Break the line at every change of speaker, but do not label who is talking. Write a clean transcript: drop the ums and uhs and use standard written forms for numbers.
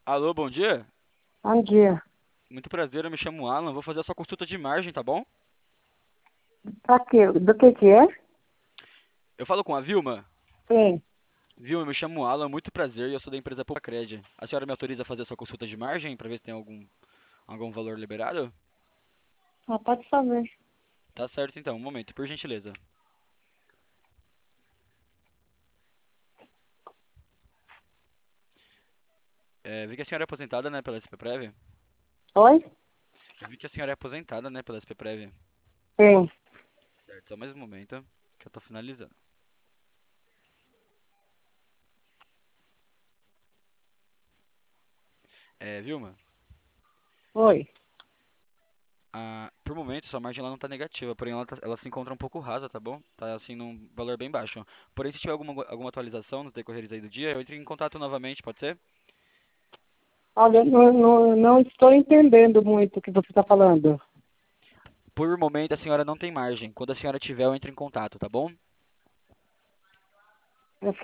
Alô, bom dia.
Bom dia.
Muito prazer, eu me chamo Alan. Vou fazer a sua consulta de margem, tá bom?
Pra quê? Do que é?
Eu falo com a Vilma.
Sim.
Vilma, eu me chamo Alan, muito prazer e eu sou da empresa Poucacred. A senhora me autoriza a fazer a sua consulta de margem para ver se tem algum valor liberado?
Ah, pode fazer.
Tá certo então, um momento, por gentileza. Vi que a senhora é aposentada, né, pela SPPrev?
Oi?
Eu vi que a senhora é aposentada, né, pela SPPrev.
Sim.
Certo, só mais um momento que eu tô finalizando. Vilma,
Oi.
por momento sua margem ela não tá negativa, porém ela se encontra um pouco rasa, tá bom? Tá assim num valor bem baixo. Porém, se tiver alguma atualização nos decorreres aí do dia, eu entro em contato novamente, pode ser?
Olha, não estou entendendo muito o que você está falando.
Por momento a senhora não tem margem. Quando a senhora tiver, eu entro em contato, tá bom?